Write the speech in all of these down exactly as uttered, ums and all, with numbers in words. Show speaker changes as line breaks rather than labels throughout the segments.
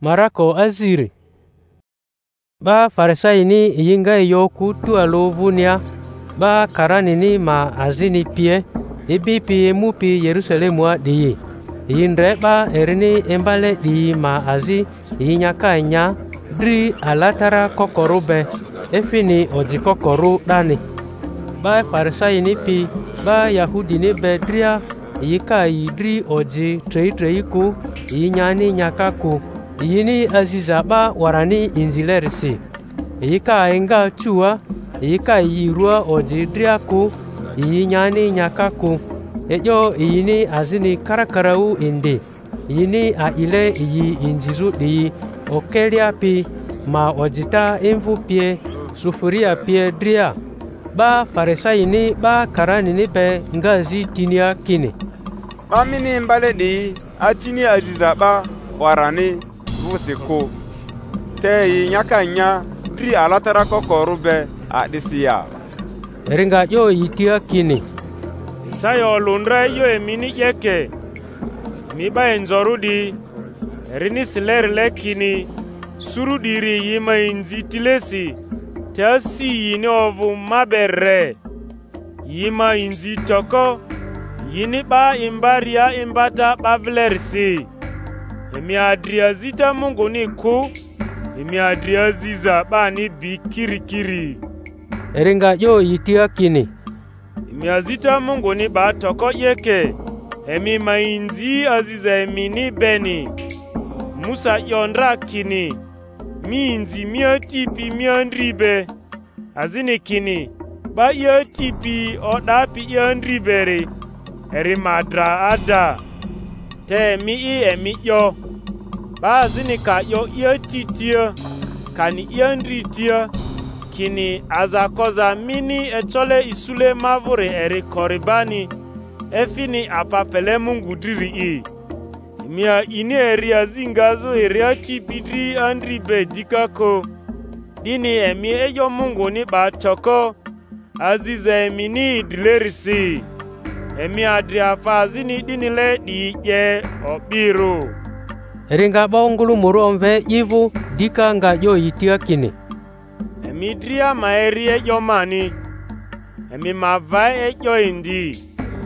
marako aziri. Ba Farisai ni yinga yo kutu alovunia ba karani ni ma azini pie ibi pi mupi Yerusalemua di yindre ba erini embale di ma azi yinyaka nya dri alatara kokorube efini oji kokoru dani. Ba Farisai ni pi ba Yahudi ni bedria yika yidri oji trei trei ku yinyani nyakaku yini aziza ba warani inzilerisi yika enga chua yika yirua oji driaku yinyani nyakaku ejo yini azini karakarau indi yini a ile yi injizu di okelia pi ma ojita infu pie sufuria pie dria. Ba Farisai ni ba karani ni be ngazi tinia kini
ba mini mbale di atini aziza ba warani vusiko te yi nyaka nya dri alatara kokorube adisia.
Eringa yo yitia kini
sayo lundra yo emini yeke mi ba enzorudi rini silerle kini surudiri yima inzi tilesi tasi yini ovu mabere yima inzi toko yini ba imbaria imbata bavlersi emi adriazita mungu ni ku emi adriaziza ba ni bikirikiri.
Eringa yo yitia kini
emi azita mungu ni ba toko yeke emi mainzi aziza emi ni beni musa yondra kini minzi mia tipi mia ndribe azini kini ba ya tipi odapi ya ndribere eri madra ada te mi i emi yo ba azini ka yo ya titia kani ya ndritia kini azakoza mini echole isule mavure eri koribani efini apapele mungu driri i mia ini eri azingazo eri atipidri andribe dikako dini emi eyo mungu ni ba choko aziza emi ni dilerisi emi adriafazini dinile di ye obiru.
Eringa ba ongulu muru omve yivu dika nga yo yitia kini
emi dria maeri eyo mani emi mavae eyo indi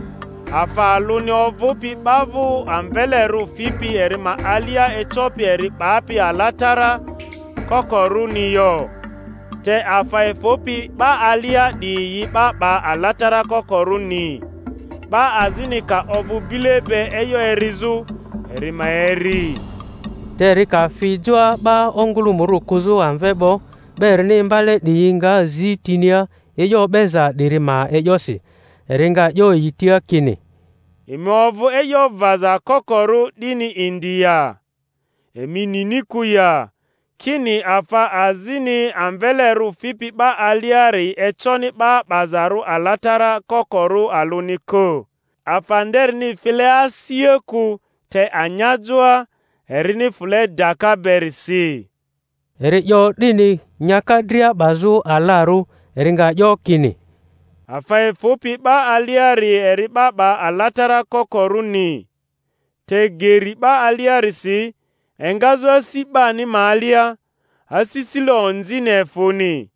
afa aluni ovupi bavu ambeleru fipi eri ma alia echopi eri bapi alatara kokoru niyo te afa efopi ba alia di yi ba ba alatara kokoru ni ba azinika ovu bilebe eyo erizu eri ma eri
teri ka fijua ba ongulu muru kuzu anvebo berni mbale diinga zitinia eyo beza dirima eyosi. Eringa yo yitia kini
imovu eyo vaza kokoru dini india emi ninikuya kini afa azini ambeleru fipi ba aliari echoni ba bazaru alatara kokoru aluniko afanderni file asieku te anyajua erini fule daka berisi.
Eri yo dini nyaka dria bazu alaru. Eringa yo kini
afa fupi ba aliari eri baba alatara kokoruni te geri ba aliari si engazo si ba ni malia asisilo onzi nefuni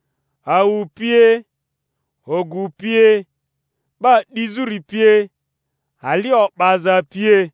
au pie ogu pie ba dizuri pie alio baza pie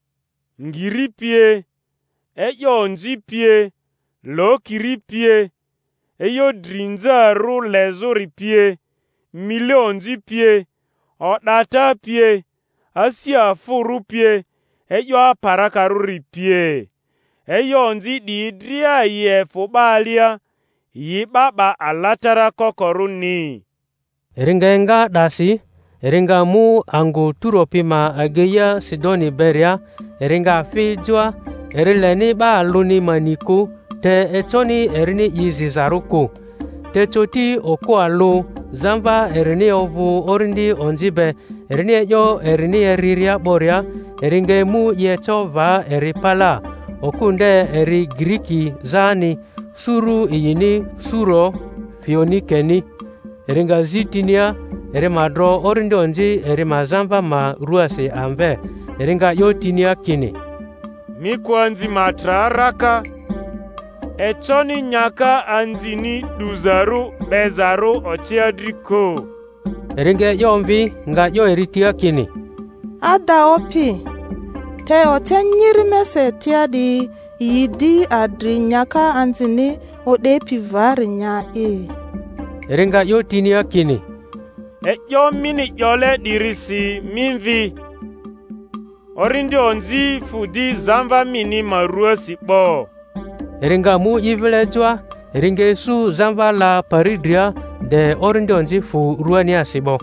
ngiri pie eyo onzi pie lo kiri pie eyo drinza ru lezuri pie milionzi pie odata pie asia furu pie eyo aparakaruri pie eyo nzi didria ye fubalia yibaba alatara kokoruni.
Eringa dasi eringa mu angu turopima ageya Sidoni beria eringa fijua erileni ba aluni maniku te echoni erini yizizaruku te choti oku alu zamba erini ovu orindi onjibe erini yo erini eriria boria eringe mu yecho va eripala okunde eri Griki zani suru iyini suro fionikeni eringa zitinia eri madro orindi onji eri mazamba ma ruasi amve eringa yo tinia kini
mi kwanzi matraraka echoni nyaka anzini duzaru bezaru ochiadriko
eringe yomvi nga yo eritia kini
ada opi te otenyiri mese tiadi yidi adri nyaka anzini ode pivari nya e
eringa yo tinia kini
e yo mini yole dirisi minvi orindi onzi fudi zamba mini marua sipo
eringa mu ivilejwa eringe su zamba la paridria de orindi onzi fu ruania sibo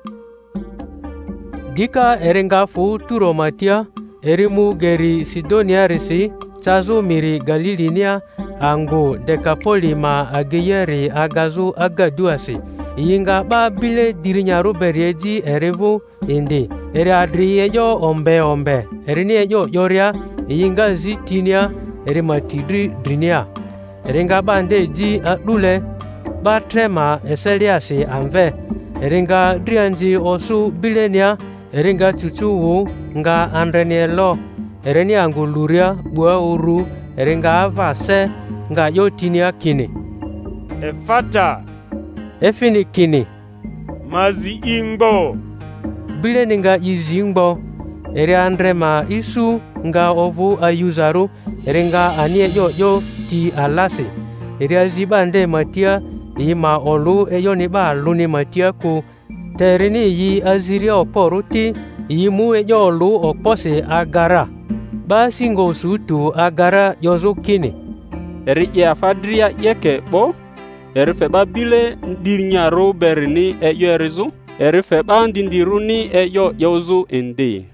dika eringa fu turo matia erimu geri Sidonia risi chazu miri Galilinia angu dekapoli ma ageyeri agazu agaduasi yinga ba bile dirinya ruberieji erivu indi eri adri ejo ombe ombe erini ejo yoria yinga zitinia eri matidri drinia eringa bande ji adule ba trema eseliasi anve eringa drianji osu bilenia eringa chuchuwu nga andrenielo ereni angu luria bua uru eringa ava se nga yotinia kini
efata
efini kini
mazi ingbo
bile ninga izingbo eri andre ma isu nga ovu ayuzaru eringa anie yo yo ti alasi eri azibande matia ima olu eyo ni ba luni matia ku terini yi aziria oporuti yi mu eyo olu opose agara ba singo sutu agara yozu kini
eri ya fadria yeke bo eri fe ba bile ndirnya ro berini eyo erizu eri fe ba ndindiruni eyo yozu ende